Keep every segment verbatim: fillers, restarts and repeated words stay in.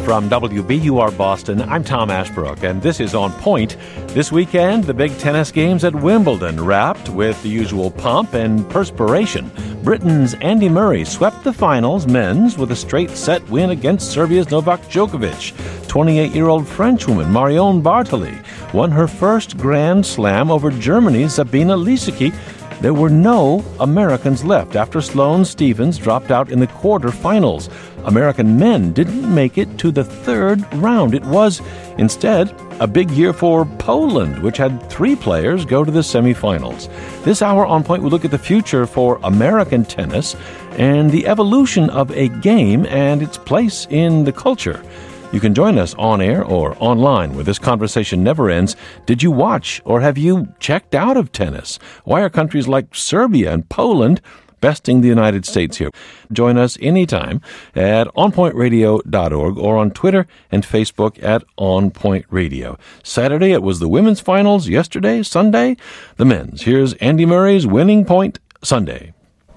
From W B U R Boston, I'm Tom Ashbrook, and this is On Point. This weekend, the big tennis games at Wimbledon wrapped with the usual pomp and perspiration. Britain's Andy Murray swept the finals men's with a straight-set win against Serbia's Novak Djokovic. twenty-eight-year-old Frenchwoman Marion Bartoli won her first Grand Slam over Germany's Sabine Lisicki. There were no Americans left after Sloane Stephens dropped out in the quarterfinals. American men didn't make it to the third round. It was, instead, a big year for Poland, which had three players go to the semifinals. This hour on Point, we look at the future for American tennis and the evolution of a game and its place in the culture. You can join us on air or online where this conversation never ends. Did you watch or have you checked out of tennis? Why are countries like Serbia and Poland besting the United States here? Join us anytime at on point radio dot org or on Twitter and Facebook at OnPointRadio. Saturday, it was the women's finals. Yesterday, Sunday, the men's. Here's Andy Murray's Winning Point Sunday.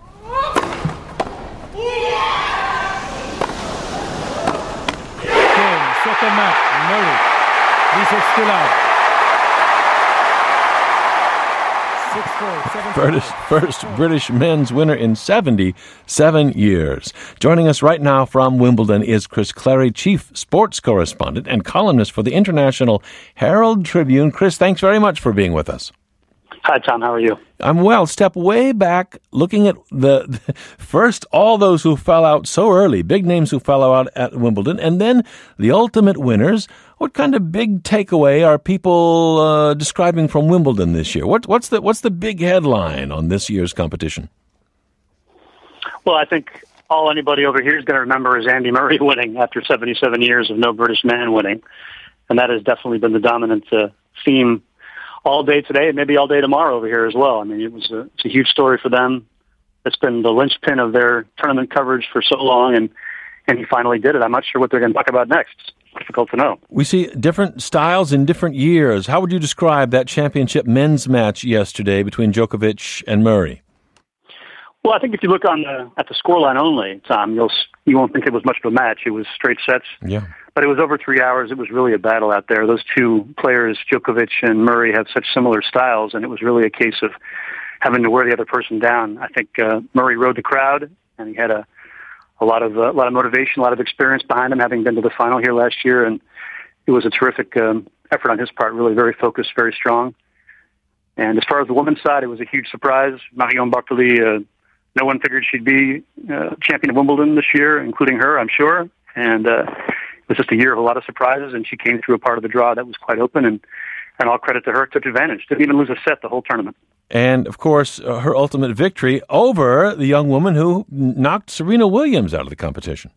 Second match, Murray. This is still out. six four, seven four. First, first British men's winner in seventy-seven years. Joining us right now from Wimbledon is Chris Clarey, chief sports correspondent and columnist for the International Herald Tribune. Chris, thanks very much for being with us. Hi, Tom. How are you? I'm well. Step way back, looking at the, the first, all those who fell out so early, big names who fell out at Wimbledon, and then the ultimate winners. What kind of big takeaway are people uh, describing from Wimbledon this year? What, what's the what's the big headline on this year's competition? Well, I think all anybody over here is going to remember is Andy Murray winning after seventy-seven years of no British man winning, and that has definitely been the dominant uh, theme all day today and maybe all day tomorrow over here as well. I mean, it was a, it's a huge story for them. It's been the linchpin of their tournament coverage for so long, and, and he finally did it. I'm not sure what they're going to talk about next. It's difficult to know. We see different styles in different years. How would you describe that championship men's match yesterday between Djokovic and Murray? Well, I think if you look on the, at the scoreline only, Tom, you'll you won't think it was much of a match. It was straight sets. Yeah. But it was over three hours. It was really a battle out there. Those two players, Djokovic and Murray, have such similar styles, and it was really a case of having to wear the other person down. I think uh, Murray rode the crowd, and he had a, a lot of uh, a lot of motivation, a lot of experience behind him, having been to the final here last year, and it was a terrific um, effort on his part. Really, very focused, very strong. And as far as the women's side, it was a huge surprise. Marion Bartoli, uh, no one figured she'd be uh, champion of Wimbledon this year, including her, I'm sure, and. Uh, It was just a year of a lot of surprises, and she came through a part of the draw that was quite open, and, and all credit to her, took advantage. Didn't even lose a set the whole tournament. And, of course, uh, her ultimate victory over the young woman who knocked Serena Williams out of the competition.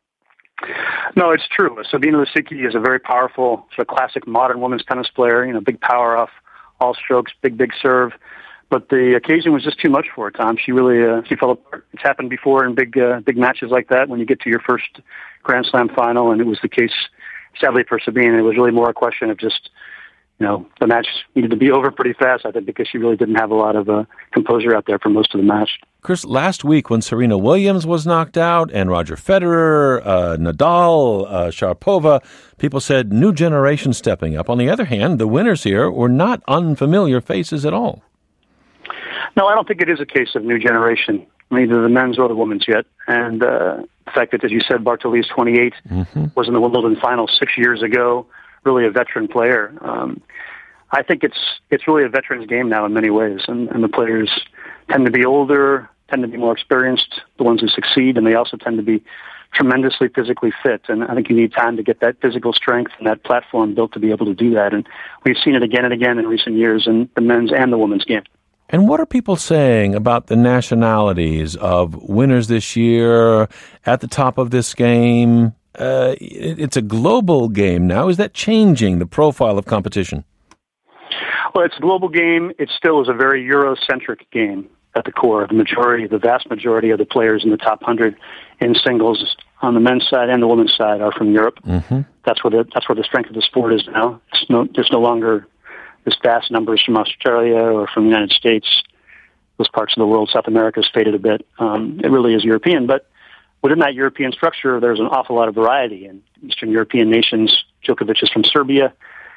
No, it's true. Sabine Lisicki is a very powerful, sort of classic modern women's tennis player, you know, big power off all strokes, big, big serve. But the occasion was just too much for her, Tom. She really uh, she fell apart. It's happened before in big uh, big matches like that when you get to your first Grand Slam final, and it was the case, sadly, for Sabine. It was really more a question of just, you know, the match needed to be over pretty fast, I think, because she really didn't have a lot of uh, composure out there for most of the match. Chris, last week when Serena Williams was knocked out and Roger Federer, uh, Nadal, uh, Sharapova, people said new generation stepping up. On the other hand, the winners here were not unfamiliar faces at all. No, I don't think it is a case of new generation, neither the men's or the women's yet. And uh, the fact that, as you said, Bartoli is twenty-eight, mm-hmm. was in the Wimbledon final six years ago, really a veteran player. Um, I think it's it's really a veteran's game now in many ways, and, and the players tend to be older, tend to be more experienced, the ones who succeed, and they also tend to be tremendously physically fit. And I think you need time to get that physical strength and that platform built to be able to do that. And we've seen it again and again in recent years in the men's and the women's game. And what are people saying about the nationalities of winners this year at the top of this game? Uh, it, it's a global game now. Is that changing the profile of competition? Well, it's a global game. It still is a very Eurocentric game at the core. The majority, the vast majority of the players in the top one hundred in singles on the men's side and the women's side are from Europe. Mm-hmm. That's where the that's where the strength of the sport is now. It's no, there's no longer this vast numbers from Australia or from the United States. Those parts of the world, South America, has faded a bit. Um, it really is European, but within that European structure, there's an awful lot of variety. In Eastern European nations, Djokovic is from Serbia.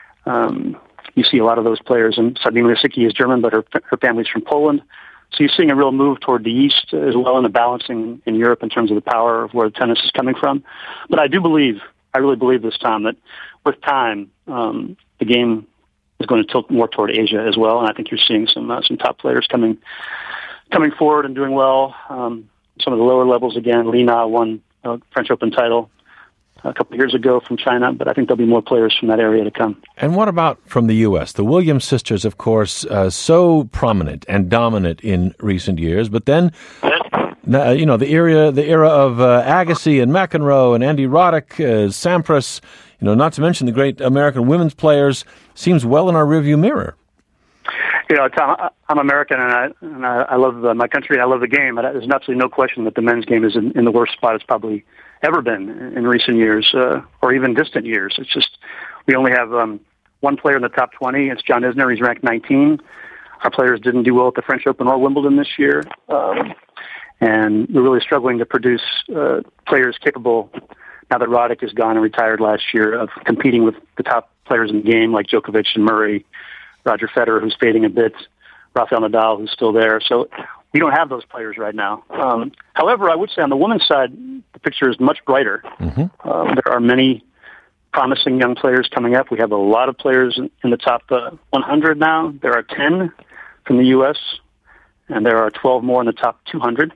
Um, you see a lot of those players, and Sabine Lisicki is German, but her, her family's from Poland. So you're seeing a real move toward the East as well, in the balancing in Europe in terms of the power of where the tennis is coming from. But I do believe, I really believe this time, that with time, um, the game is going to tilt more toward Asia as well. And I think you're seeing some uh, some top players coming coming forward and doing well. Um, some of the lower levels again. Li Na won a French Open title a couple of years ago from China, but I think there'll be more players from that area to come. And what about from the U S? The Williams sisters, of course, uh, so prominent and dominant in recent years, but then, uh, you know, the era, the era of uh, Agassi and McEnroe and Andy Roddick, uh, Sampras, you know, not to mention the great American women's players, seems well in our rearview mirror. You know, Tom, I'm American, and I and I, I love uh, my country. I love the game. But there's absolutely no question that the men's game is in, in the worst spot it's probably ever been in recent years, uh, or even distant years. It's just we only have um, one player in the top twenty. It's John Isner. He's ranked nineteen. Our players didn't do well at the French Open or Wimbledon this year, um, and we're really struggling to produce uh, players capable, now that Roddick is gone and retired last year, of competing with the top players in the game like Djokovic and Murray, Roger Federer, who's fading a bit, Rafael Nadal, who's still there. So we don't have those players right now. Um, however, I would say on the women's side, the picture is much brighter. Mm-hmm. Uh, there are many promising young players coming up. We have a lot of players in, in the top uh, one hundred now. There are ten from the U S, and there are twelve more in the top two hundred.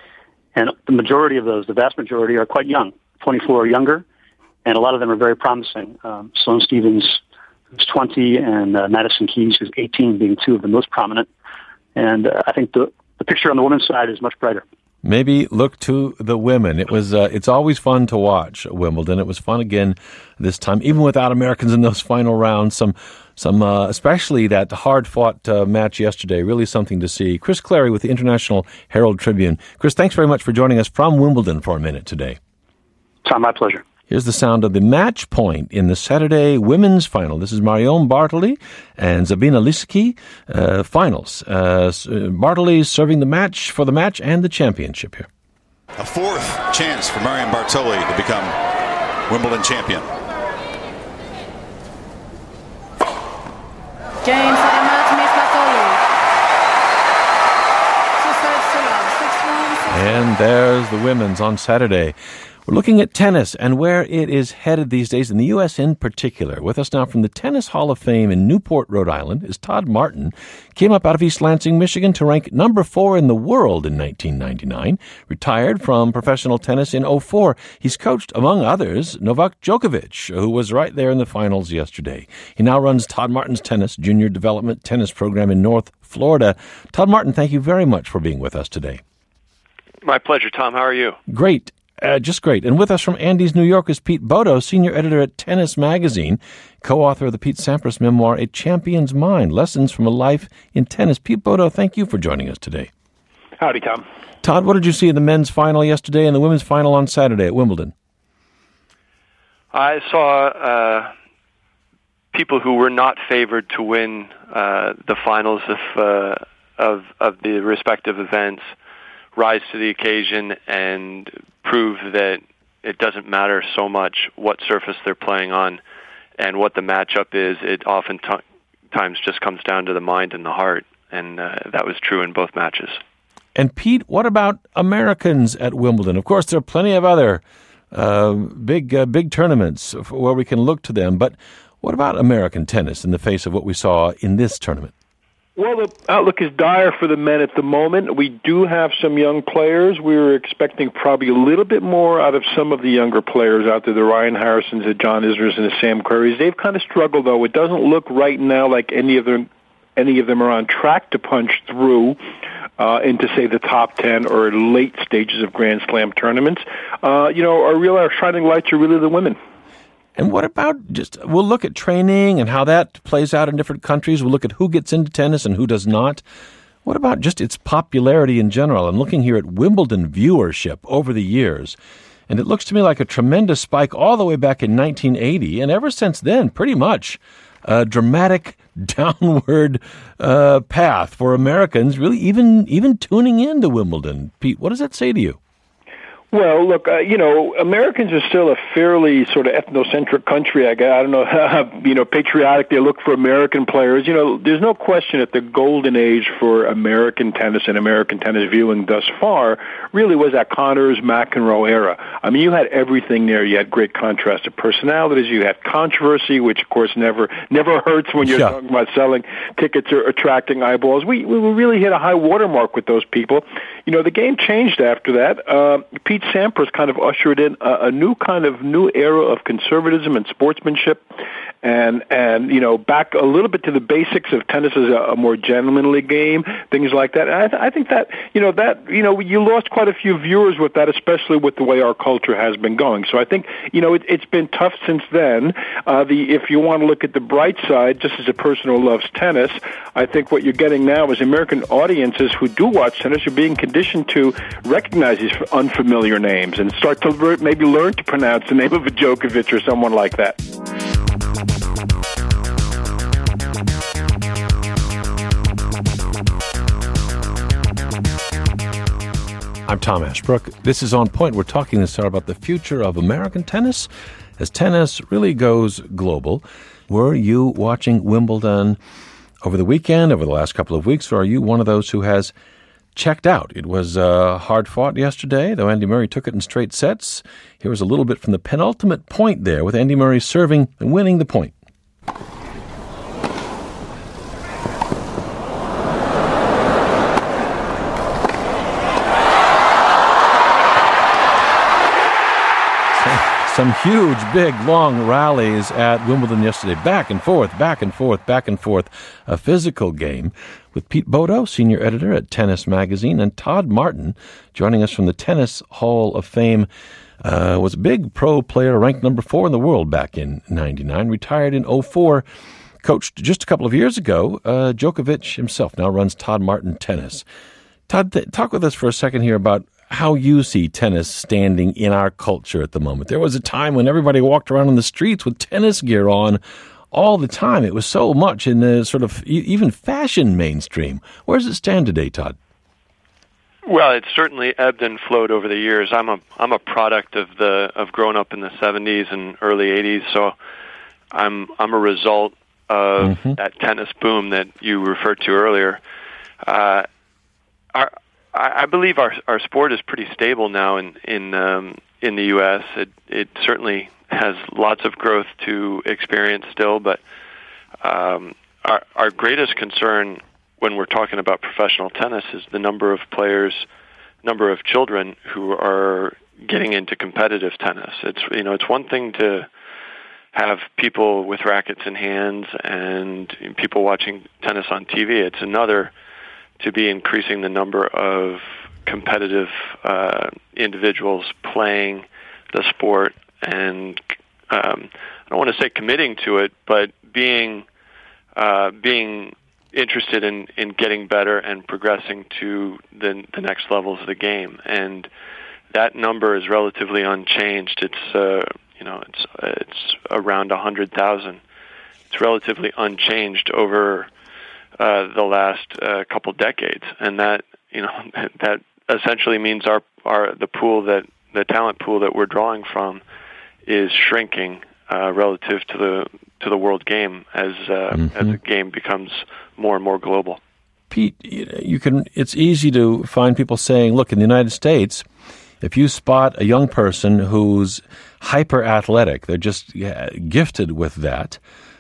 And the majority of those, the vast majority, are quite young, twenty-four or younger, and a lot of them are very promising. Um, Sloane Stephens, who's twenty, and uh, Madison Keys, who's eighteen, being two of the most prominent. And uh, I think the, the picture on the women's side is much brighter. Maybe look to the women. It was. Uh, it's always fun to watch Wimbledon. It was fun again this time, even without Americans in those final rounds. Some, some, uh, especially that hard-fought uh, match yesterday. Really something to see. Chris Clary with the International Herald Tribune. Chris, thanks very much for joining us from Wimbledon for a minute today. Tom, my pleasure. Here's the sound of the match point in the Saturday women's final. This is Marion Bartoli and Sabine Lisicki uh, finals. Uh, Bartoli serving the match for the match and the championship here. A fourth chance for Marion Bartoli to become Wimbledon champion. James for the match, Miss Bartoli. And there's the women's on Saturday. We're looking at tennis and where it is headed these days, in the U S in particular. With us now from the Tennis Hall of Fame in Newport, Rhode Island, is Todd Martin. Came up out of East Lansing, Michigan to rank number four in the world in nineteen ninety-nine. Retired from professional tennis in oh four. He's coached, among others, Novak Djokovic, who was right there in the finals yesterday. He now runs Todd Martin's Tennis Junior Development Tennis Program in North Florida. Todd Martin, thank you very much for being with us today. My pleasure, Tom. How are you? Great. Uh, just great. And with us from Andes, New York, is Pete Bodo, senior editor at Tennis Magazine, co-author of the Pete Sampras memoir, A Champion's Mind, Lessons from a Life in Tennis. Pete Bodo, thank you for joining us today. Howdy, Tom. Todd, what did you see in the men's final yesterday and the women's final on Saturday at Wimbledon? I saw uh, people who were not favored to win uh, the finals of, uh, of of the respective events rise to the occasion and prove that it doesn't matter so much what surface they're playing on and what the matchup is. It oftentimes just comes down to the mind and the heart, and uh, that was true in both matches. And Pete, what about Americans at Wimbledon? Of course, there are plenty of other uh, big uh, big tournaments where we can look to them, but what about American tennis in the face of what we saw in this tournament? Well, the outlook is dire for the men at the moment. We do have some young players. We were expecting probably a little bit more out of some of the younger players out there, the Ryan Harrisons, the John Isners, and the Sam Querreys. They've kind of struggled, though. It doesn't look right now like any of them, any of them are on track to punch through uh, into, say, the top ten or late stages of Grand Slam tournaments. Uh, you know, our real our shining lights are really the women. And what about just, we'll look at training and how that plays out in different countries. We'll look at who gets into tennis and who does not. What about just its popularity in general? I'm looking here at Wimbledon viewership over the years, and it looks to me like a tremendous spike all the way back in nineteen eighty, and ever since then, pretty much a dramatic downward uh, path for Americans, really even even tuning into Wimbledon. Pete, what does that say to you? Well, look, uh, you know, Americans are still a fairly sort of ethnocentric country. I, guess. I don't know how, you know, patriotic they look for American players. You know, there's no question that the golden age for American tennis and American tennis viewing thus far really was that Connors, McEnroe era. I mean, you had everything there. You had great contrast of personalities. You had controversy, which, of course, never never hurts when you're yeah. talking about selling tickets or attracting eyeballs. We, we really hit a high watermark with those people. You know, the game changed after that. Uh, Pete Sampras kind of ushered in a, a new kind of new era of conservatism and sportsmanship, and and you know back a little bit to the basics of tennis as a, a more gentlemanly game, things like that. And I, th- I think that you know that you know you lost quite a few viewers with that, especially with the way our culture has been going. So I think you know it, it's been tough since then. Uh, the if you want to look at the bright side, just as a person who loves tennis, I think what you're getting now is American audiences who do watch tennis are being conditioned to recognize these unfamiliar names and start to le- maybe learn to pronounce the name of a Djokovic or someone like that. I'm Tom Ashbrook. This is On Point. We're talking this hour about the future of American tennis as tennis really goes global. Were you watching Wimbledon over the weekend, over the last couple of weeks, or are you one of those who has checked out? It was uh, hard fought yesterday, though Andy Murray took it in straight sets. Here was a little bit from the penultimate point there, with Andy Murray serving and winning the point. Some huge, big, long rallies at Wimbledon yesterday. Back and forth, back and forth, back and forth. A physical game with Pete Bodo, senior editor at Tennis Magazine, and Todd Martin, joining us from the Tennis Hall of Fame. Uh, was a big pro player, ranked number four in the world back in ninety-nine. Retired in oh four. Coached just a couple of years ago. Uh, Djokovic himself now runs Todd Martin Tennis. Todd, th- talk with us for a second here about how you see tennis standing in our culture at the moment. There was a time when everybody walked around in the streets with tennis gear on all the time. It was so much in the sort of even fashion mainstream. Where does it stand today, Todd? Well, it's certainly ebbed and flowed over the years. I'm a I'm a product of the of growing up in the seventies and early eighties, so I'm I'm a result of mm-hmm. that tennis boom that you referred to earlier. Uh, our I believe our our sport is pretty stable now in in um, in the U S. It it certainly has lots of growth to experience still, but um, our our greatest concern when we're talking about professional tennis is the number of players, number of children who are getting into competitive tennis. It's you know it's one thing to have people with rackets in hands and people watching tennis on T V. It's another to be increasing the number of competitive uh, individuals playing the sport and um, I don't want to say committing to it, but being uh, being interested in, in getting better and progressing to the, the next levels of the game. And that number is relatively unchanged. It's uh, you know it's it's around a hundred thousand. It's relatively unchanged over Uh, the last uh, couple decades, and that you know that essentially means our our the pool that the talent pool that we're drawing from is shrinking uh, relative to the to the world game as uh, mm-hmm. as the game becomes more and more global. Pete, you can. It's easy to find people saying, "Look, in the United States, if you spot a young person who's hyper athletic, they're just yeah, gifted with that."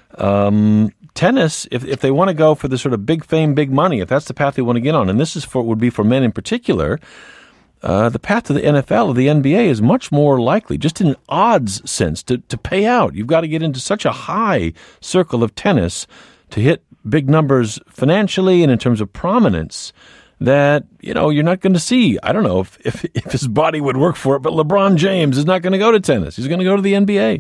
Um, tennis, if if they want to go for the sort of big fame, big money, if that's the path they want to get on, and this is for would be for men in particular, uh, the path to the N F L or the N B A is much more likely, just in an odds sense, to, to pay out. You've got to get into such a high circle of tennis to hit big numbers financially and in terms of prominence that, you know, you're not going to see. I don't know if, if, if his body would work for it, but LeBron James is not going to go to tennis. He's going to go to the N B A.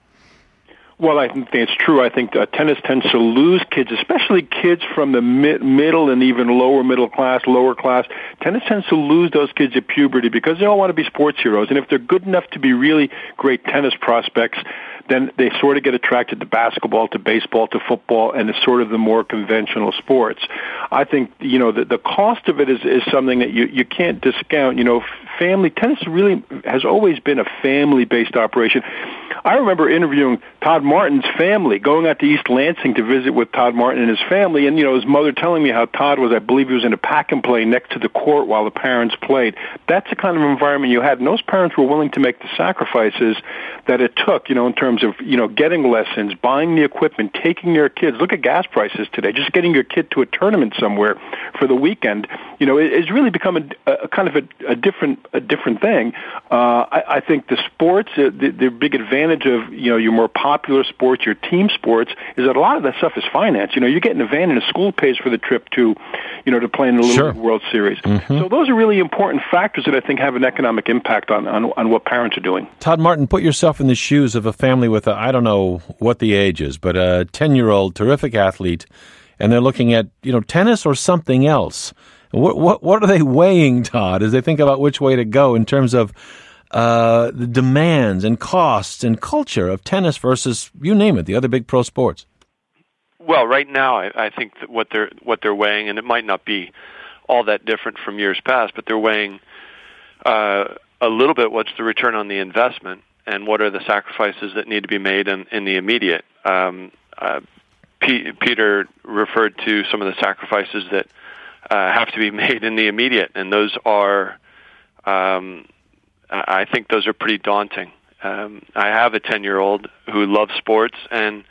Well, I think it's true. I think uh, tennis tends to lose kids, especially kids from the mid- middle and even lower middle class, lower class. Tennis tends to lose those kids at puberty because they all want to be sports heroes. And if they're good enough to be really great tennis prospects, then they sort of get attracted to basketball, to baseball, to football, and it's sort of the more conventional sports. I think, you know, the, the cost of it is, is something that you, you can't discount. You know, family, tennis really has always been a family-based operation. I remember interviewing Todd Martin's family, going out to East Lansing to visit with Todd Martin and his family, and, you know, his mother telling me how Todd was, I believe he was in a pack-and-play next to the court while the parents played. That's the kind of environment you had, and those parents were willing to make the sacrifices that it took, you know, in terms of, you know, getting lessons, buying the equipment, taking their kids. Look at gas prices today. Just getting your kid to a tournament somewhere for the weekend, you know, it, it's really become a, a kind of a, a different a different thing. Uh, I, I think the sports, uh, the, the big advantage of, you know, your more popular sports, your team sports, is that a lot of that stuff is financed. You know, you're getting a van and a school pays for the trip to, you know, to play in the Little Sure. League World Series. Mm-hmm. So those are really important factors that I think have an economic impact on, on, on what parents are doing. Todd Martin, put yourself in the shoes of a family with a, I don't know what the age is, but a ten-year-old terrific athlete, and they're looking at, you know, tennis or something else. What what what are they weighing, Todd, as they think about which way to go in terms of uh, the demands and costs and culture of tennis versus, you name it, the other big pro sports? Well, right now, I, I think that what they're what they're weighing, and it might not be all that different from years past, but they're weighing uh, a little bit what's the return on the investment and what are the sacrifices that need to be made in, in the immediate. Um, uh, P- Peter referred to some of the sacrifices that uh, have to be made in the immediate, and those are, um, I think those are pretty daunting. Um, I have a ten-year-old who loves sports, and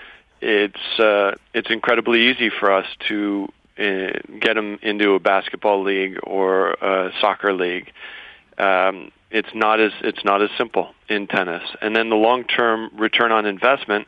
it's uh, it's incredibly easy for us to uh, get him into a basketball league or a soccer league. Um, it's not as it's not as simple in tennis. And then the long-term return on investment,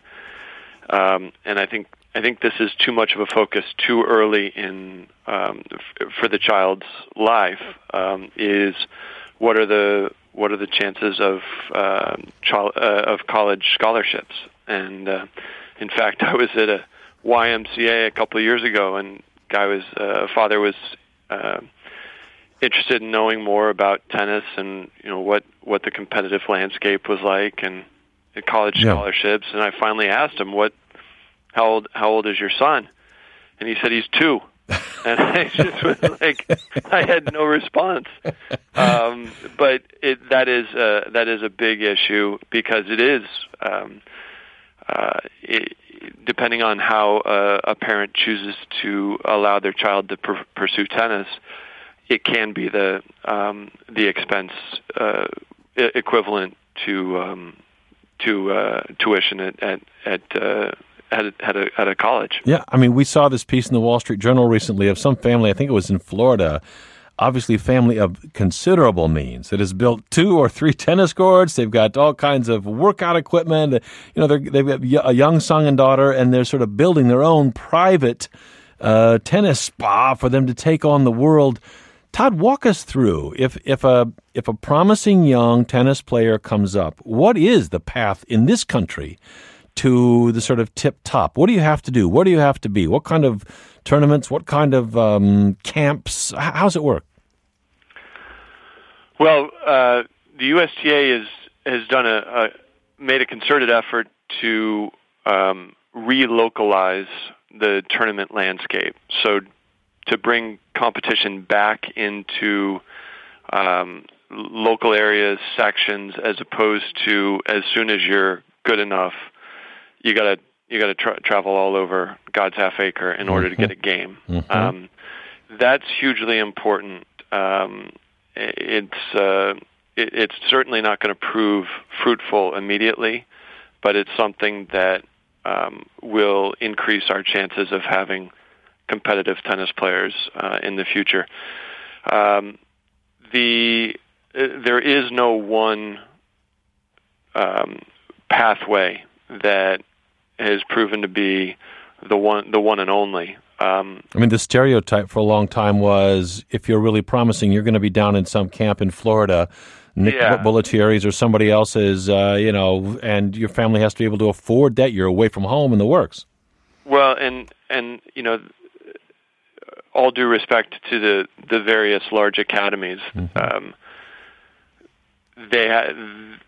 um, and I think I think this is too much of a focus too early in um, f- for the child's life. Um, is what are the what are the chances of uh, child, uh, of college scholarships? And uh, in fact, I was at a Y M C A a couple of years ago, and guy was uh, father was uh, interested in knowing more about tennis and, you know, what, what the competitive landscape was like and, and college Yeah. scholarships. And I finally asked him, "What? How old? How old is your son?" And he said he's two. And I just was like, I had no response. Um, but it, that is uh, that is a big issue because it is. Um, Uh, it, depending on how uh, a parent chooses to allow their child to pr- pursue tennis, it can be the um, the expense uh, e- equivalent to um, to uh, tuition at at at, uh, at, a, at, a, at a college. Yeah, I mean, we saw this piece in the Wall Street Journal recently of some family, I think it was in Florida, obviously a family of considerable means that has built two or three tennis courts. They've got all kinds of workout equipment. You know, they're, they've got a young son and daughter, and they're sort of building their own private uh, tennis spa for them to take on the world. Todd, walk us through, if if a if a promising young tennis player comes up, what is the path in this country to the sort of tip top? What do you have to do? What do you have to be? What kind of tournaments? What kind of um, camps? H- how's it work? Well, uh, the U S T A is, has done a, a made a concerted effort to um, relocalize the tournament landscape. So to bring competition back into um, local areas, sections, as opposed to as soon as you're good enough, you got to you got to tra- travel all over God's half acre in order to get a game. Mm-hmm. Um, that's hugely important. Um, it's uh, it, it's certainly not going to prove fruitful immediately, but it's something that um, will increase our chances of having competitive tennis players uh, in the future. Um, the uh, there is no one um, pathway that has proven to be the one the one and only. Um, I mean, the stereotype for a long time was if you're really promising, you're going to be down in some camp in Florida, Nick Yeah. Bollettieri's or somebody else's, uh, you know, and your family has to be able to afford that. You're away from home in the works. well, and and you know, all due respect to the the various large academies, Mm-hmm. um, they ha-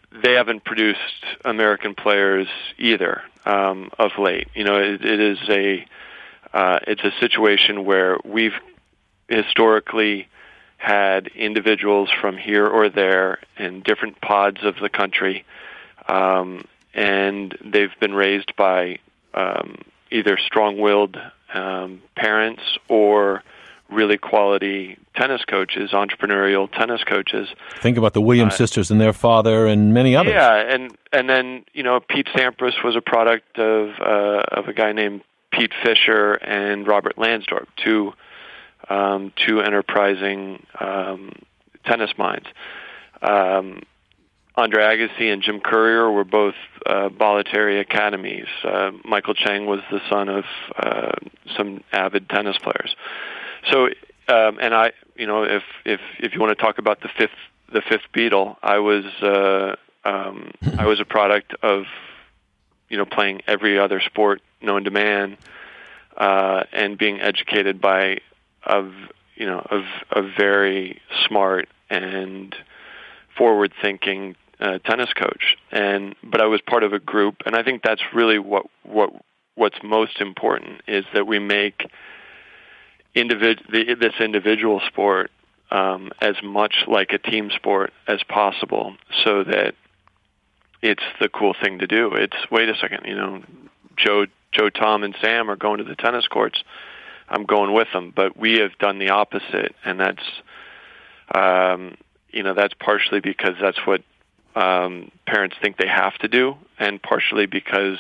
they haven't produced American players either um, of late. You know, it, it is a uh, it's a situation where we've historically had individuals from here or there in different pods of the country, um, and they've been raised by um, either strong-willed um, parents or really quality tennis coaches, entrepreneurial tennis coaches. Think about the Williams uh, sisters and their father and many others. Yeah, and and then, you know, Pete Sampras was a product of uh, of a guy named Pete Fisher and Robert Lansdorp, two um, two enterprising um, tennis minds. Um, Andre Agassi and Jim Courier were both uh, Bollettieri academies. Uh, Michael Chang was the son of uh, some avid tennis players. So, um, and I, you know, if if if you want to talk about the fifth the fifth Beatle, I was uh, um, I was a product of, you know, playing every other sport known to man, uh, and being educated by a you know a, a very smart and forward thinking uh, tennis coach. And but I was part of a group, and I think that's really what what what's most important is that we make Individ- the, this individual sport um, as much like a team sport as possible, so that it's the cool thing to do. It's wait a second, you know, Joe, Joe, Tom, and Sam are going to the tennis courts. I'm going with them, but we have done the opposite, and that's um, you know that's partially because that's what um, parents think they have to do, and partially because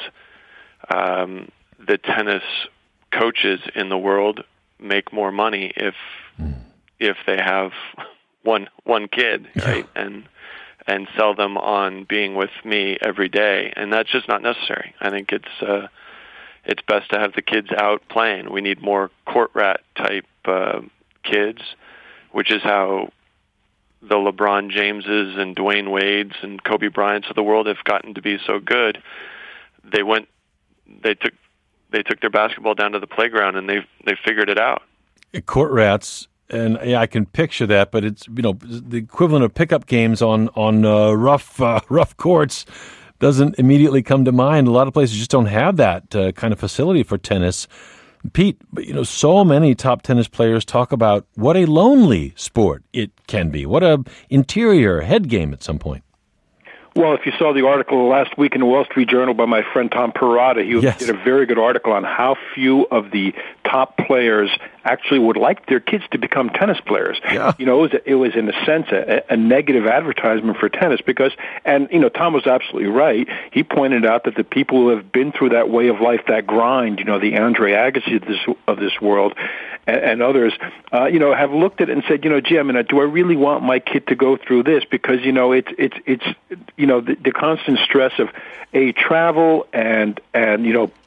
um, the tennis coaches in the world make more money if mm. if they have one one kid, right? Yeah. And and sell them on being with me every day, and that's just not necessary. I think it's uh, it's best to have the kids out playing. We need more court rat type uh, kids, which is how the LeBron Jameses and Dwayne Wades and Kobe Bryants of the world have gotten to be so good. They went, they took. They took their basketball down to the playground and they they figured it out. Court rats, and yeah, I can picture that. But it's you know the equivalent of pickup games on on uh, rough uh, rough courts doesn't immediately come to mind. A lot of places just don't have that uh, kind of facility for tennis. Pete, but you know, so many top tennis players talk about what a lonely sport it can be. What a interior head game at some point. Well, if you saw the article last week in the Wall Street Journal by my friend Tom Perrotta, he yes. did a very good article on how few of the top players actually would like their kids to become tennis players. Yeah. You know, it was, it was in a sense a, a negative advertisement for tennis because, and you know, Tom was absolutely right. He pointed out that the people who have been through that way of life, that grind, you know, the Andre Agassi of this of this world, and, and others, uh, you know, have looked at it and said, you know, gee, I mean, do I really want my kid to go through this? Because you know, it's it's it's you know, the, the constant stress of a travel and and you know,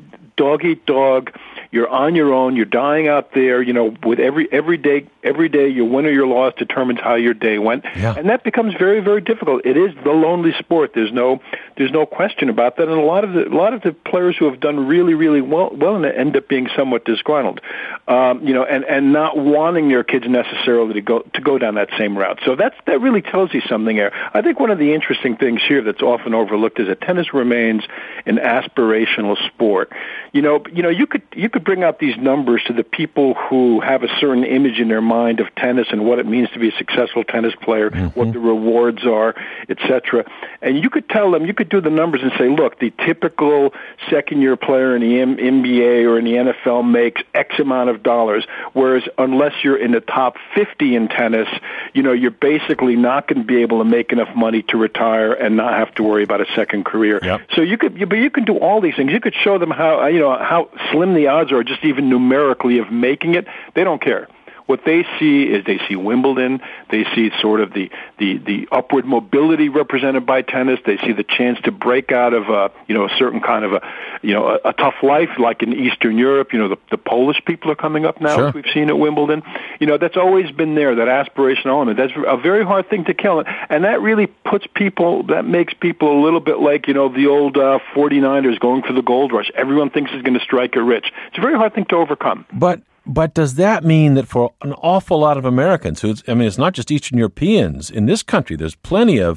dog eat dog. You're on your own. You're dying out there. You know, with every every day, every day, your win or your loss determines how your day went, yeah. and that becomes very, very difficult. It is the lonely sport. There's no, there's no question about that. And a lot of the, a lot of the players who have done really, really well, well, in it end up being somewhat disgruntled, um, you know, and, and not wanting their kids necessarily to go to go down that same route. So that's that really tells you something here. I think one of the interesting things here that's often overlooked is that tennis remains an aspirational sport. You know, you know, you could you could bring out these numbers to the people who have a certain image in their mind of tennis and what it means to be a successful tennis player, mm-hmm. what the rewards are, et cetera. And you could tell them, you could do the numbers and say, look, the typical second-year player in the N B A or in the N F L makes X amount of dollars, whereas unless you're in the top fifty in tennis, you know, you're basically not going to be able to make enough money to retire and not have to worry about a second career. Yep. So you could, you, but you can do all these things. You could show them how, you know, how slim the odds are, just even numerically, of making it. They don't care. What they see is they see Wimbledon. They see sort of the, the, the upward mobility represented by tennis. They see the chance to break out of a, you know, a certain kind of a, you know, a, a tough life like in Eastern Europe. You know, the, the Polish people are coming up now, sure. as we've seen at Wimbledon. You know, that's always been there, that aspirational element. That's a very hard thing to kill. And that really puts people, that makes people a little bit like, you know, the old uh, forty-niners going for the gold rush. Everyone thinks is going to strike it rich. It's a very hard thing to overcome. But But does that mean that for an awful lot of Americans, who I mean, it's not just Eastern Europeans, in this country, there's plenty of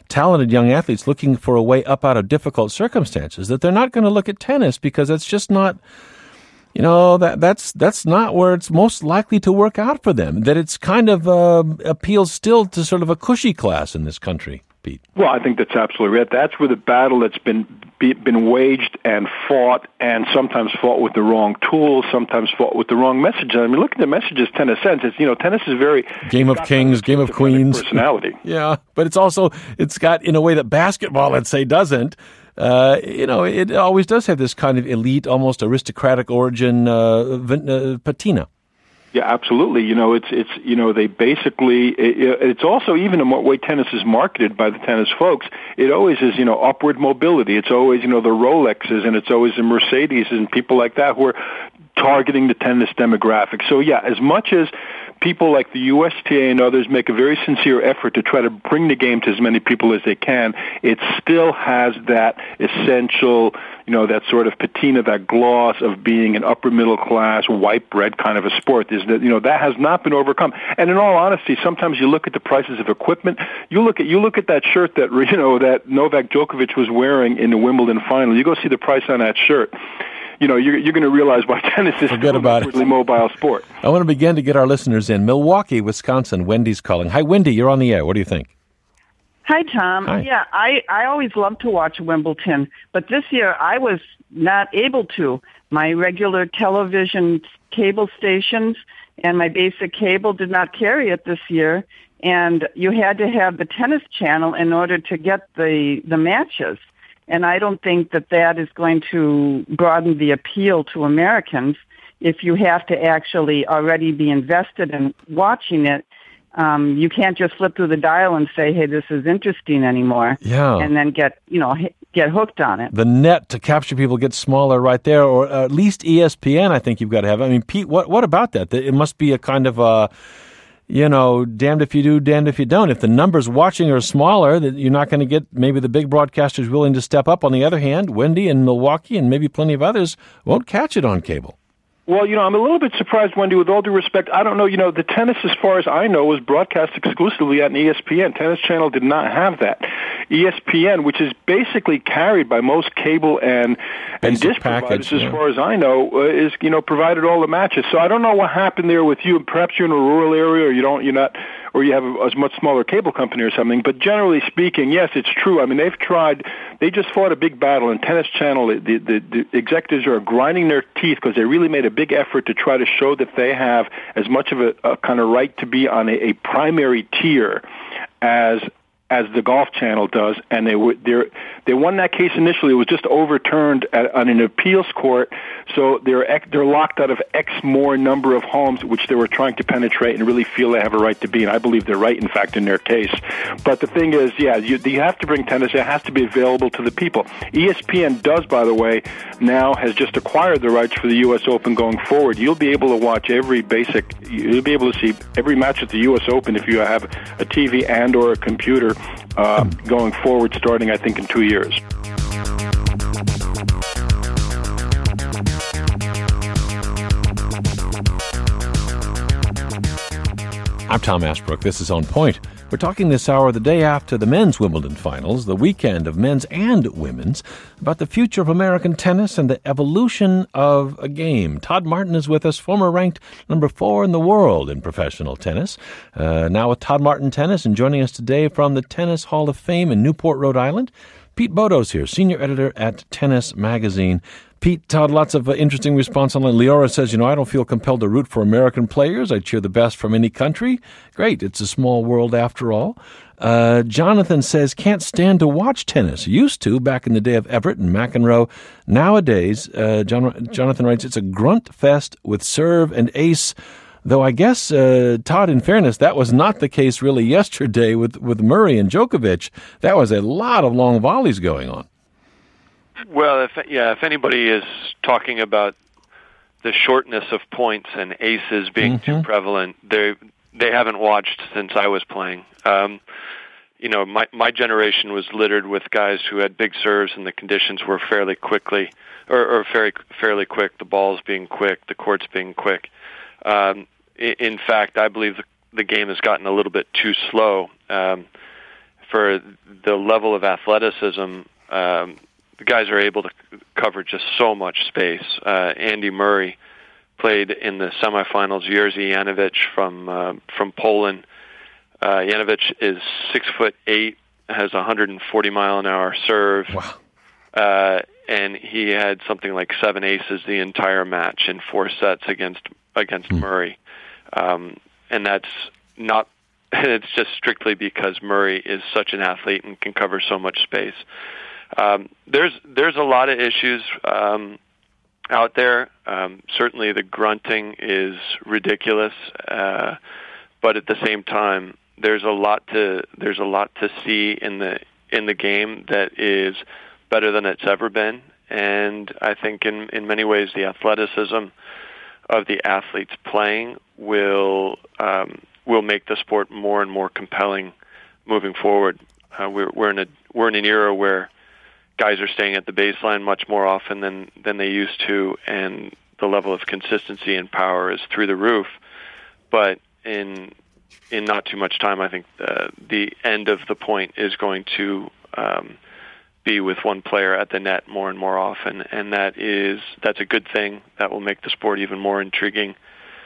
talented young athletes looking for a way up out of difficult circumstances, that they're not going to look at tennis because it's just not, you know, that that's that's not where it's most likely to work out for them. That it's kind of uh, appeals still to sort of a cushy class in this country, Pete. Well, I think that's absolutely right. That's where the battle that's been be, been waged and fought, and sometimes fought with the wrong tools, sometimes fought with the wrong messages. I mean, look at the messages tennis sends. It's, you know, tennis is very game of kings, game of queens personality. Yeah, but it's also it's got in a way that basketball, let's say, doesn't. Uh, you know, it always does have this kind of elite, almost aristocratic origin uh, uh, patina. Yeah, absolutely. You know, it's it's you know they basically it, it's also even in what way tennis is marketed by the tennis folks. It always is you know upward mobility. It's always you know the Rolexes and it's always the Mercedes and people like that who are targeting the tennis demographic. So yeah, as much as people like the U S T A and others make a very sincere effort to try to bring the game to as many people as they can, it still has that essential, you know, that sort of patina, that gloss of being an upper middle class, white bread kind of a sport. Is that, you know, that has not been overcome. And in all honesty, sometimes you look at the prices of equipment. You look at you look at that shirt that you know that Novak Djokovic was wearing in the Wimbledon final. You go see the price on that shirt. You know, you're, you're going to realize why tennis is Forget still about a really mobile sport. I want to begin to get our listeners in. Milwaukee, Wisconsin. Wendy's calling. Hi, Wendy. You're on the air. What do you think? Hi, Tom. Hi. Yeah, I, I always love to watch Wimbledon, but this year I was not able to. My regular television cable stations and my basic cable did not carry it this year, and you had to have the tennis channel in order to get the, the matches. And I don't think that that is going to broaden the appeal to Americans if you have to actually already be invested in watching it. Um, you can't just flip through the dial and say, hey, this is interesting anymore. Yeah. And then get, you know, get hooked on it. The net to capture people gets smaller right there, or at least E S P N I think you've got to have. I mean, Pete, what, what about that? It must be a kind of a... you know, damned if you do, damned if you don't. If the numbers watching are smaller, that you're not going to get maybe the big broadcasters willing to step up. On the other hand, Wendy and Milwaukee and maybe plenty of others won't catch it on cable. Well, you know, I'm a little bit surprised, Wendy, with all due respect. I don't know, you know, the tennis, as far as I know, was broadcast exclusively on E S P N. Tennis Channel did not have that. E S P N, which is basically carried by most cable and, and dish providers, yeah. as far as I know, uh, is, you know, provided all the matches. So I don't know what happened there with you. Perhaps you're in a rural area or you don't, you're not, or you have a, a much smaller cable company or something. But generally speaking, yes, it's true. I mean, they've tried, they just fought a big battle in Tennis Channel. The, the, the executives are grinding their teeth because they really made a big effort to try to show that they have as much of a, a kind of right to be on a, a primary tier as as the Golf Channel does, and they were they they won that case initially. It was just overturned at, on an appeals court, so they're they're locked out of X more number of homes which they were trying to penetrate and really feel they have a right to be. And I believe they're right, in fact, in their case. But the thing is, yeah, you, you have to bring tennis. It has to be available to the people. E S P N does, by the way, now has just acquired the rights for the U S Open going forward. You'll be able to watch every basic. You'll be able to see every match at the U S Open if you have a T V and or a computer. Uh, going forward, starting, I think, in two years. I'm Tom Ashbrook. This is On Point. We're talking this hour the day after the men's Wimbledon finals, the weekend of men's and women's, about the future of American tennis and the evolution of a game. Todd Martin is with us, former ranked number four in the world in professional tennis. Uh, now with Todd Martin Tennis, and joining us today from the Tennis Hall of Fame in Newport, Rhode Island, Pete Bodo's here, senior editor at Tennis Magazine. Pete, Todd, lots of uh, interesting response online. Leora says, you know, I don't feel compelled to root for American players. I cheer the best from any country. Great. It's a small world after all. Uh, Jonathan says, can't stand to watch tennis. Used to back in the day of Everett and McEnroe. Nowadays, uh, John, Jonathan writes, it's a grunt fest with serve and ace. Though I guess, uh, Todd, in fairness, that was not the case really yesterday with, with Murray and Djokovic. That was a lot of long volleys going on. Well, if yeah, if anybody is talking about the shortness of points and aces being mm-hmm. too prevalent, they they haven't watched since I was playing. Um, you know, my my generation was littered with guys who had big serves, and the conditions were fairly quickly or, or fairly fairly quick. The balls being quick, the courts being quick. Um, in, in fact, I believe the, the game has gotten a little bit too slow. Um, for the level of athleticism, um, the guys are able to cover just so much space. Uh, Andy Murray played in the semifinals. Jerzy Janowicz from uh, from Poland. Uh, Janowicz is six foot eight, has a one hundred forty mile an hour serve. Wow. Uh, and he had something like seven aces the entire match in four sets against against mm. Murray, um, and that's not. It's just strictly because Murray is such an athlete and can cover so much space. Um, there's there's a lot of issues um, out there. Um, certainly, the grunting is ridiculous, uh, but at the same time, there's a lot to there's a lot to see in the in the game that is better than it's ever been, and I think in, in many ways the athleticism of the athletes playing will um, will make the sport more and more compelling moving forward. Uh, we're we're in a we're in an era where guys are staying at the baseline much more often than than they used to, and the level of consistency and power is through the roof. But in in not too much time, I think the, the end of the point is going to um, be with one player at the net more and more often, and that is that's a good thing. That will make the sport even more intriguing.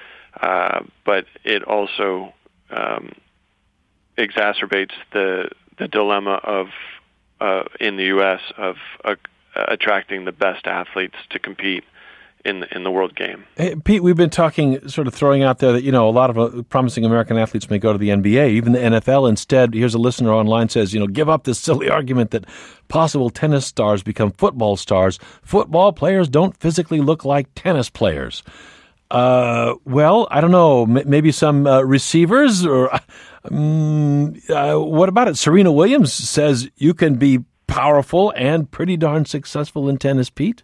Uh, but it also um, exacerbates the the dilemma of uh, in the U S of uh, attracting the best athletes to compete in in the world game. Hey, Pete, we've been talking, sort of throwing out there that, you know, a lot of uh, promising American athletes may go to the N B A, even the N F L. Instead, here's a listener online says, you know, give up this silly argument that possible tennis stars become football stars. Football players don't physically look like tennis players. Uh, well, I don't know, m- maybe some uh, receivers or um, uh, what about it? Serena Williams says you can be powerful and pretty darn successful in tennis, Pete.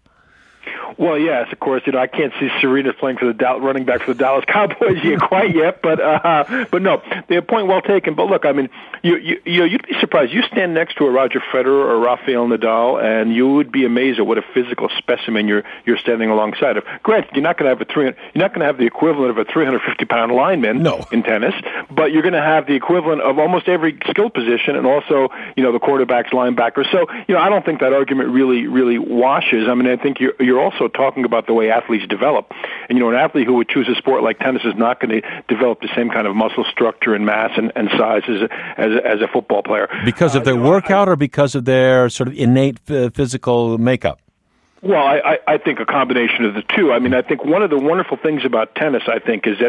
Well, yes, of course. You know, I can't see Serena playing for the Dow- running back for the Dallas Cowboys yet, quite yet, but uh, but no, the point well taken. But look, I mean, you you you know, you'd be surprised. You stand next to a Roger Federer or Rafael Nadal, and you would be amazed at what a physical specimen you're you're standing alongside of. Granted, you're not going to have a three you're not going to have the equivalent of a three hundred fifty pound lineman no. in tennis, but you're going to have the equivalent of almost every skill position, and also you know the quarterbacks, linebackers. So you know, I don't think that argument really really washes. I mean, I think you're you're also talking about the way athletes develop. And, you know, an athlete who would choose a sport like tennis is not going to develop the same kind of muscle structure and mass and, and size as a, as, a, as a football player. Because of uh, their you know, workout I, or because of their sort of innate uh, physical makeup? Well, I, I think a combination of the two. I mean, I think one of the wonderful things about tennis, I think, is that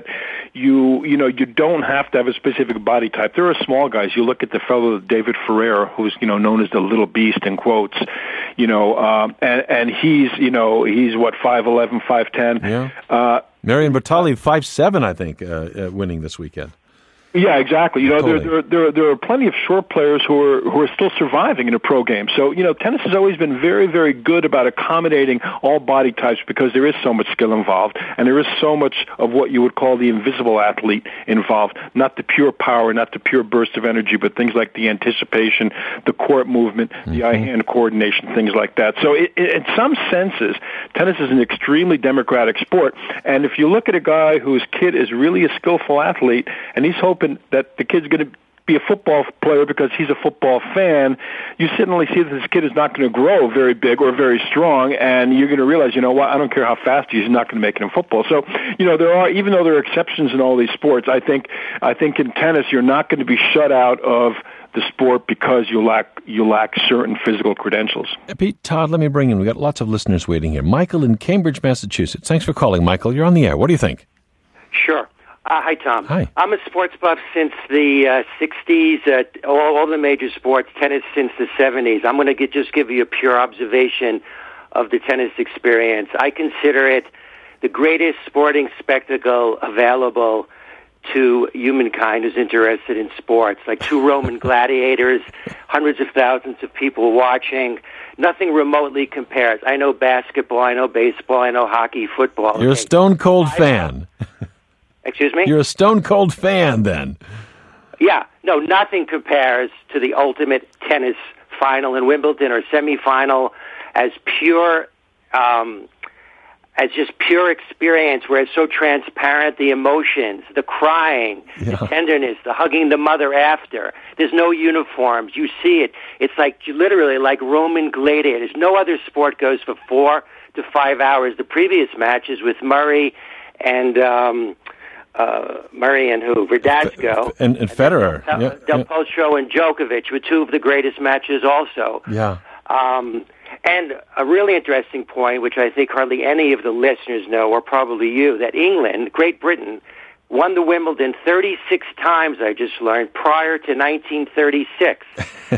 you you know you don't have to have a specific body type. There are small guys. You look at the fellow David Ferrer, who's you know known as the little beast in quotes, you know, um, and and he's you know he's what five eleven, five ten. Yeah. Uh, Marion Bartoli five seven, I think, uh, uh, winning this weekend. Yeah, exactly. You know, there, there, there, there are plenty of short players who are who are still surviving in a pro game. So, you know, tennis has always been very, very good about accommodating all body types because there is so much skill involved, and there is so much of what you would call the invisible athlete involved. Not the pure power, not the pure burst of energy, but things like the anticipation, the court movement, mm-hmm. the eye-hand coordination, things like that. So, it, it, in some senses, tennis is an extremely democratic sport. And if you look at a guy whose kid is really a skillful athlete, and he's hoping that the kid's going to be a football player because he's a football fan, you suddenly see that this kid is not going to grow very big or very strong, and you're going to realize, you know what, I don't care how fast he is, he's not going to make it in football. So, you know, there are, even though there are exceptions in all these sports, I think, I think in tennis you're not going to be shut out of the sport because you lack you lack certain physical credentials. Pete, Todd, let me bring in. We've got lots of listeners waiting here. Michael in Cambridge, Massachusetts. Thanks for calling, Michael. You're on the air. What do you think? Sure. Uh, hi, Tom. Hi. I'm a sports buff since the uh, sixties, uh, all, all the major sports, tennis since the seventies. I'm going to get, just give you a pure observation of the tennis experience. I consider it the greatest sporting spectacle available to humankind who's interested in sports, like two Roman gladiators, hundreds of thousands of people watching. Nothing remotely compares. I know basketball, I know baseball, I know hockey, football. You're okay. a stone-cold fan. Excuse me? You're a stone-cold fan, then. Yeah. No, nothing compares to the ultimate tennis final in Wimbledon or semifinal as pure um, as just pure experience where it's so transparent, the emotions, the crying, yeah. the tenderness, the hugging the mother after. There's no uniforms. You see it. It's like literally like Roman gladiators. No other sport goes for four to five hours. The previous matches with Murray and um, uh, Murray and who? Verdasco. And, and Federer. Del, yeah, Del yeah. Potro and Djokovic were two of the greatest matches also. Yeah. Um, and a really interesting point, which I think hardly any of the listeners know, or probably you, that England, Great Britain, won the Wimbledon thirty-six times, I just learned, prior to nineteen thirty-six.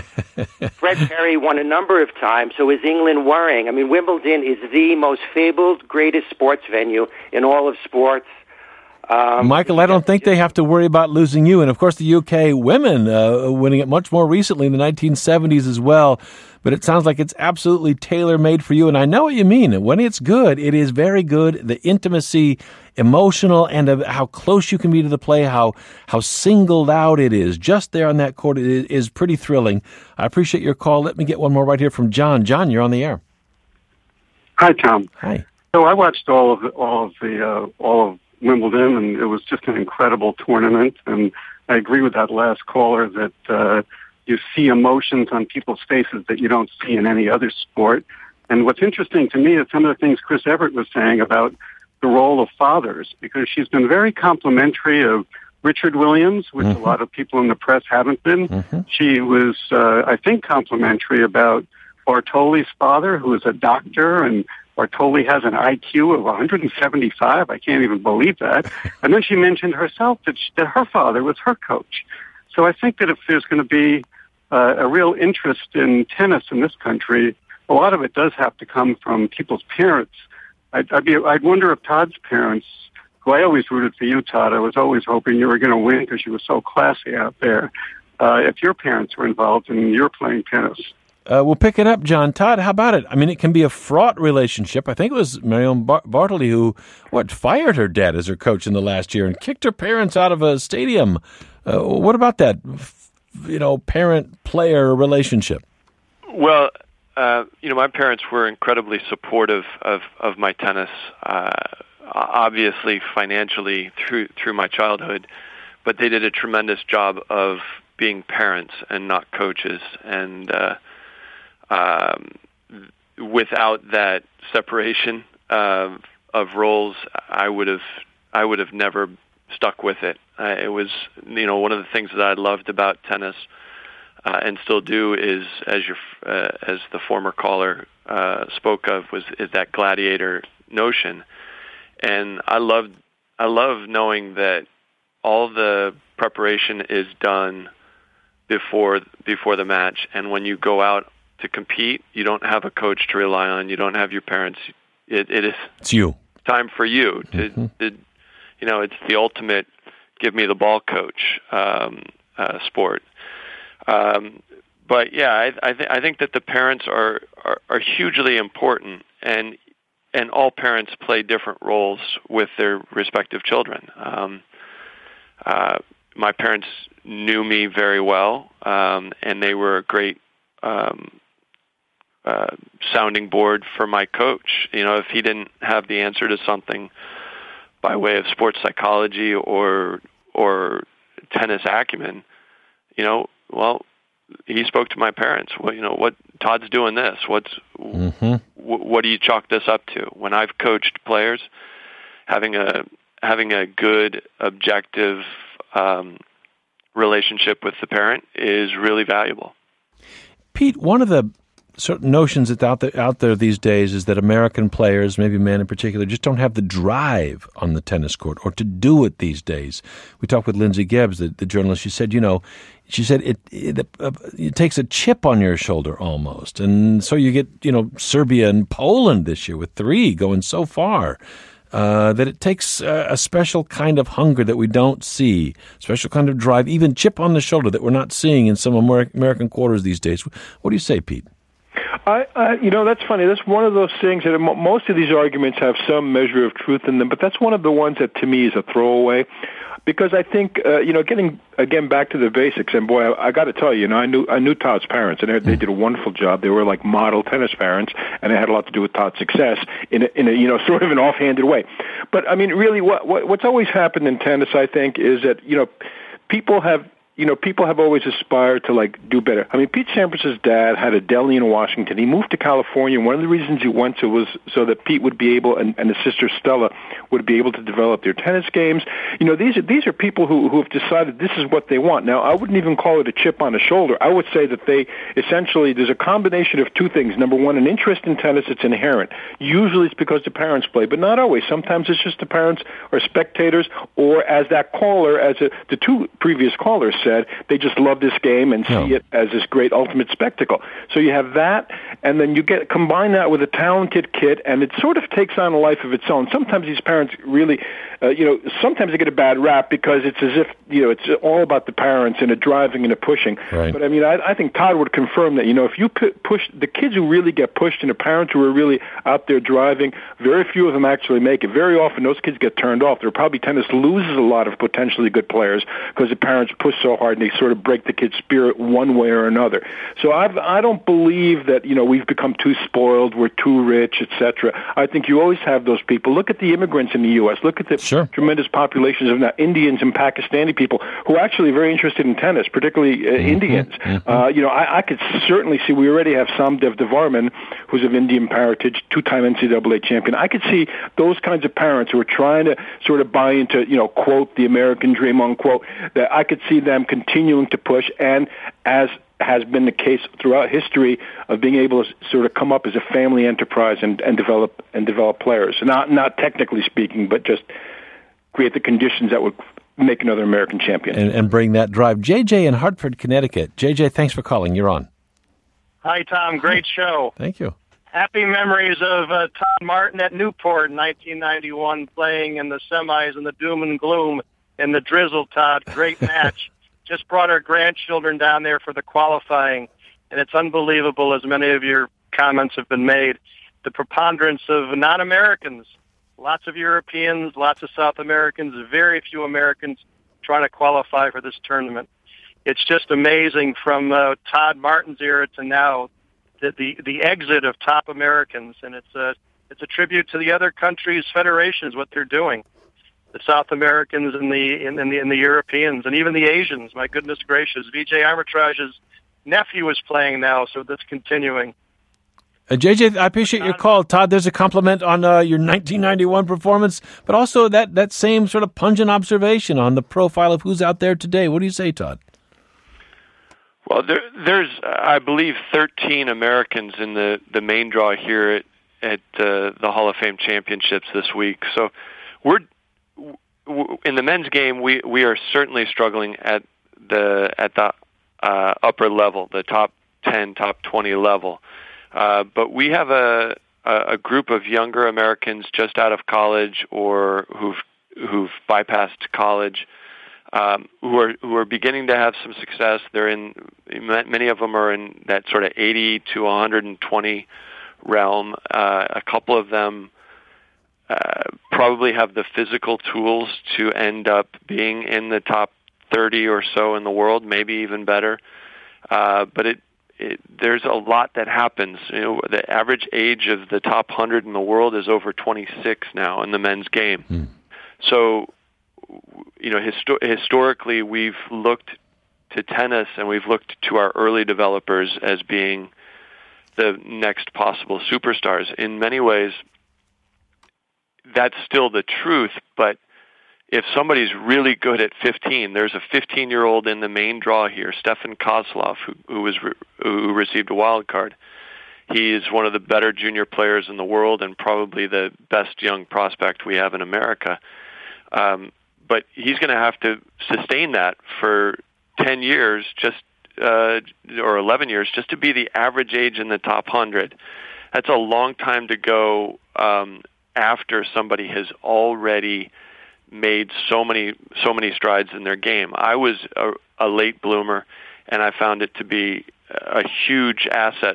Fred Perry won a number of times, so is England worrying? I mean, Wimbledon is the most fabled, greatest sports venue in all of sports. Um, Michael, I don't think they have to worry about losing you. And, of course, the U K women uh, winning it much more recently in the nineteen seventies as well. But it sounds like it's absolutely tailor-made for you. And I know what you mean. When it's good, it is very good. The intimacy, emotional, and uh, how close you can be to the play, how how singled out it is. Just there on that court, it is pretty thrilling. I appreciate your call. Let me get one more right here from John. John, you're on the air. Hi, Tom. Hi. So I watched all of the, all of the uh, all of Wimbledon, and it was just an incredible tournament. And I agree with that last caller that uh, you see emotions on people's faces that you don't see in any other sport. And what's interesting to me is some of the things Chris Evert was saying about the role of fathers, because she's been very complimentary of Richard Williams, which mm-hmm. a lot of people in the press haven't been. Mm-hmm. She was, uh, I think, complimentary about Bartoli's father, who is a doctor, and Bartoli has an I Q of one hundred seventy-five. I can't even believe that. And then she mentioned herself that, she, that her father was her coach. So I think that if there's going to be uh, a real interest in tennis in this country, a lot of it does have to come from people's parents. I'd, I'd, be, I'd wonder if Todd's parents, who I always rooted for you, Todd, I was always hoping you were going to win because you were so classy out there, uh, if your parents were involved in your playing tennis. Uh, we'll pick it up, John. Todd, how about it? I mean, it can be a fraught relationship. I think it was Marion Bar- Bartoli who, what, fired her dad as her coach in the last year and kicked her parents out of a stadium. Uh, what about that, you know, parent-player relationship? Well, uh, you know, my parents were incredibly supportive of, of my tennis, uh, obviously financially through through my childhood, but they did a tremendous job of being parents and not coaches. And uh, um, without that separation uh, of roles, I would have I would have never stuck with it. Uh, it was, you know, one of the things that I loved about tennis, uh, and still do, is as your uh, as the former caller uh, spoke of, was is that gladiator notion, and I loved I love knowing that all the preparation is done before before the match, and when you go out to compete, you don't have a coach to rely on. You don't have your parents. It, it is it's you. Time for you to. Mm-hmm. to You know, it's the ultimate give me the ball coach um, uh, sport. Um, but yeah, I, I, th- I think that the parents are, are, are hugely important, and and all parents play different roles with their respective children. Um, uh, my parents knew me very well, um, and they were a great um, uh, sounding board for my coach. You know, if he didn't have the answer to something by way of sports psychology or or tennis acumen, you know, well, he spoke to my parents. Well, you know, what Todd's doing this. What's mm-hmm. w- what do you chalk this up to? When I've coached players, having a having a good, objective um, relationship with the parent is really valuable. Pete, one of the certain notions that's out there, out there these days is that American players, maybe men in particular, just don't have the drive on the tennis court or to do it these days. We talked with Lindsay Gibbs, the, the journalist. She said, you know, she said it it, uh, it takes a chip on your shoulder almost. And so you get, you know, Serbia and Poland this year with three going so far. Uh, that it takes uh, a special kind of hunger that we don't see, special kind of drive, even chip on the shoulder that we're not seeing in some Amer- American quarters these days. What do you say, Pete? I, I, you know, that's funny. That's one of those things that most of these arguments have some measure of truth in them, but that's one of the ones that to me is a throwaway. Because I think, uh, you know, getting, again, back to the basics, and boy, I, I got to tell you, you know, I knew I knew Todd's parents, and they, they did a wonderful job. They were like model tennis parents, and it had a lot to do with Todd's success in a, in a you know, sort of an offhanded way. But, I mean, really, what, what what's always happened in tennis, I think, is that, you know, people have, you know, people have always aspired to, like, do better. I mean, Pete Sampras's dad had a deli in Washington. He moved to California, and one of the reasons he went to was so that Pete would be able, and, and his sister Stella would be able to develop their tennis games. You know, these are these are people who, who have decided this is what they want. Now, I wouldn't even call it a chip on the shoulder. I would say that they essentially, there's a combination of two things. Number one, an interest in tennis that's inherent. Usually it's because the parents play, but not always. Sometimes it's just the parents or spectators, or as that caller, as a, the two previous callers said, they just love this game and see no. it as this great ultimate spectacle. So you have that, and then you get combine that with a talented kid, and it sort of takes on a life of its own. Sometimes these parents really, uh, you know, sometimes they get a bad rap because it's as if, you know, it's all about the parents and a driving and a pushing. Right. But I mean, I, I think Todd would confirm that, you know, if you could push the kids who really get pushed and the parents who are really out there driving, very few of them actually make it. Very often those kids get turned off. There are probably tennis loses a lot of potentially good players because the parents push so hard and they sort of break the kid's spirit one way or another. So I've, I don't believe that, you know, we've become too spoiled, we're too rich, et cetera. I think you always have those people. Look at the immigrants in the U S. Look at the sure. tremendous populations of now Indians and Pakistani people who are actually very interested in tennis, particularly uh, mm-hmm. Indians. Mm-hmm. Uh, you know, I, I could certainly see, we already have Samdev Devarman, who's of Indian parentage, two-time N C double A champion. I could see those kinds of parents who are trying to sort of buy into, you know, quote, the American dream, unquote, that I could see them continuing to push, and as has been the case throughout history of being able to sort of come up as a family enterprise and, and develop and develop players. Not not technically speaking, but just create the conditions that would make another American champion. And, and bring that drive. J J in Hartford, Connecticut. J J, thanks for calling. You're on. Hi, Tom. Great show. Thank you. Happy memories of uh, Todd Martin at Newport in nineteen ninety-one, playing in the semis in the doom and gloom in the drizzle, Todd. Great match. Just brought our grandchildren down there for the qualifying, and it's unbelievable, as many of your comments have been made, the preponderance of non-Americans, lots of Europeans, lots of South Americans, very few Americans trying to qualify for this tournament. It's just amazing from uh, Todd Martin's era to now, that the, the exit of top Americans, and it's a, it's a tribute to the other countries' federations, what they're doing. The South Americans and the and the, and the Europeans and even the Asians. My goodness gracious, Vijay Amritrage's nephew is playing now, so that's continuing. Uh, J J, I appreciate your call. Todd, there's a compliment on uh, your nineteen ninety-one performance, but also that, that same sort of pungent observation on the profile of who's out there today. What do you say, Todd? Well, there, there's, I believe, thirteen Americans in the, the main draw here at, at uh, the Hall of Fame Championships this week. So we're in the men's game, we, we are certainly struggling at the at the uh, upper level, the top ten, top twenty level. Uh, but we have a a group of younger Americans just out of college or who've who've bypassed college, um, who are who are beginning to have some success. They're in many of them are in that sort of eighty to one hundred twenty realm. Uh, a couple of them uh, probably have the physical tools to end up being in the top thirty or so in the world, maybe even better. Uh, but it, it there's a lot that happens. You know, the average age of the top one hundred in the world is over twenty-six now in the men's game. Hmm. So, you know, histo- historically we've looked to tennis and we've looked to our early developers as being the next possible superstars. In many ways, that's still the truth, but if somebody's really good at fifteen, there's a fifteen-year-old in the main draw here, Stefan Kozlov, who, who, was re- who received a wild card. He is one of the better junior players in the world and probably the best young prospect we have in America. Um, but he's going to have to sustain that for ten years, just uh, or eleven years, just to be the average age in the top one hundred. That's a long time to go um, after somebody has already made so many so many strides in their game. I was a, a late bloomer, and I found it to be a huge asset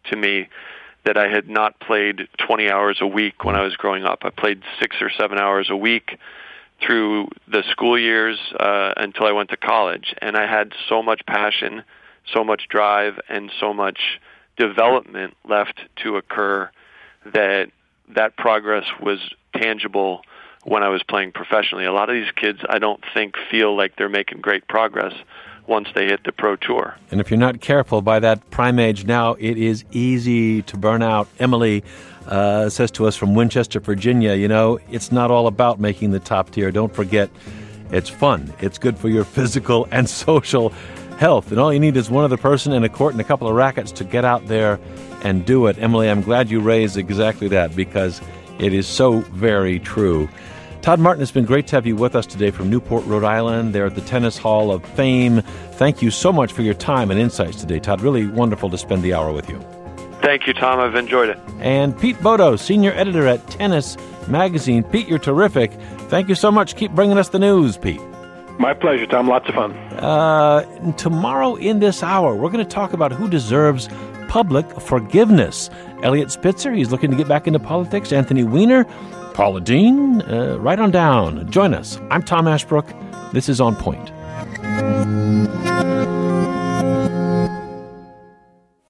to me that I had not played twenty hours a week when I was growing up. I played six or seven hours a week through the school years uh, until I went to college. And I had so much passion, so much drive, and so much development left to occur that that progress was tangible when I was playing professionally. A lot of these kids, I don't think, feel like they're making great progress once they hit the pro tour. And if you're not careful by that prime age now, it is easy to burn out. Emily uh, says to us from Winchester, Virginia, you know, it's not all about making the top tier. Don't forget, it's fun. It's good for your physical and social health. And all you need is one other person and a court and a couple of rackets to get out there and do it. Emily, I'm glad you raised exactly that, because it is so very true. Todd Martin, it's been great to have you with us today from Newport, Rhode Island. They're at the Tennis Hall of Fame. Thank you so much for your time and insights today, Todd. Really wonderful to spend the hour with you. Thank you, Tom. I've enjoyed it. And Pete Bodo, senior editor at Tennis Magazine. Pete, you're terrific. Thank you so much. Keep bringing us the news, Pete. My pleasure, Tom. Lots of fun. Uh, tomorrow in this hour, we're going to talk about who deserves public forgiveness. Elliot Spitzer, he's looking to get back into politics. Anthony Weiner, Paula Dean, uh, right on down. Join us. I'm Tom Ashbrook. This is On Point.